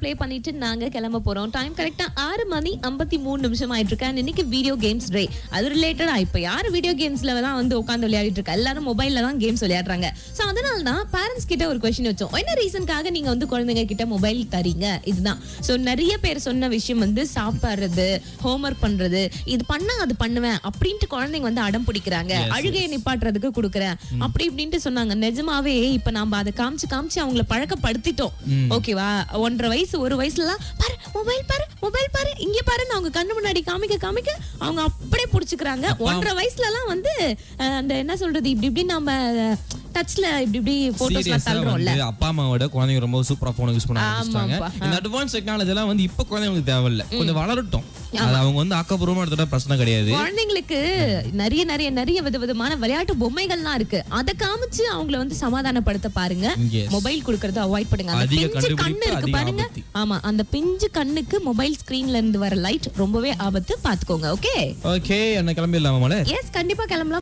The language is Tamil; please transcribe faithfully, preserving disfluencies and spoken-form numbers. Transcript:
ப்ளே பண்ணிட்டு நாங்க கிளம்ப போறோம். டைம் கரெக்டா ஆறு மணி ஐம்பத்தி மூணு நிமிஷம் ஆயிட்டு இருக்கு. இன்னைக்கு வீடியோ கேம்ஸ் டே. அது ரிலேட்டடா இப்ப யாரு வீடியோ கேம்ஸ்ல தான் வந்து உட்காந்து விளையாடிட்டு இருக்கா, எல்லாரும் மொபைல்ல தான் கேம்ஸ் விளையாடுறாங்க. சோ அதனால தான் பேரண்ட்ஸ் கிட்ட ஒரு கொஸ்டின் வச்சோம். என்ன ரீசன்காக நீங்க வந்து குழந்தைங்க கிட்ட மொபைல் தரீங்க? இதுதான். சோ நிறைய பேர் சொன்ன விஷயம் வந்து சாப்பிடுறது, ஹோம்ஒர்க் பண்றது, இது பண்ணா அது பண்ணுவேன் அப்படின்ட்டு குழந்தைங்க வந்து அடம் பிடிக்கிறாங்க. அழுகையை நிப்பாட்டுறதுக்கு கொடுக்குறேன் அப்படி இப்படின்ட்டு சொன்னாங்க. நிஜமாவே இப்ப நாம அதை காமிச்சு காமிச்சு அவங்கள பழக்கப்படுத்திட்டோம். ஓகேவா? ஒன்றரை வயசு ஒரு வயசுல பாரு மொபைல் பாரு மொபைல் பாரு இங்க பாரு அவங்க கண்ணு முன்னாடி காமிக்க காமிக்க அவங்க அப்படியே புடிச்சுக்கிறாங்க. ஒன்றரை வயசுல எல்லாம் வந்து அந்த என்ன சொல்றது இப்படி இப்படி நம்ம டச்ல இப்படி இப்படி போட்டோஸ்லாம் தள்ளுறோம்ல. அப்பா அம்மாவோட குழந்தைங்க ரொம்ப சூப்பரா போன் யூஸ் பண்ண ஆரம்பிச்சிட்டாங்க. இந்த அட்வான்ஸ் டெக்னாலஜி எல்லாம் வந்து இப்ப குழந்தைங்களுக்கு தேவையில்ல, கொஞ்சம் வளரட்டும். அது அவங்க வந்து ஆக்கப்பூர்வமா எடுத்துட்டா பிரச்சனை கிடையாது. குழந்தைங்களுக்கு நிறைய நிறைய நிறைய விதவிதமான விளையாட்டு பொம்மைகள்லாம் இருக்கு. அதை காமிச்சு அவங்கள வந்து சமாதானப்படுத்த பாருங்க. மொபைல் கொடுக்கறத அவாய்ட் பண்ணுங்க. அந்த பிஞ்சு கண்ணு இருக்கு பாருங்க. ஆமா, அந்த பிஞ்சு கண்ணுக்கு மொபைல் ஸ்கிரீன்ல இருந்து வர லைட் ரொம்பவே ஆபத்து. பாத்துக்கோங்க. ஓகே ஓகே, என்ன கிளம்பிடலாமா? எஸ், கண்டிப்பா கிளம்பலாம்.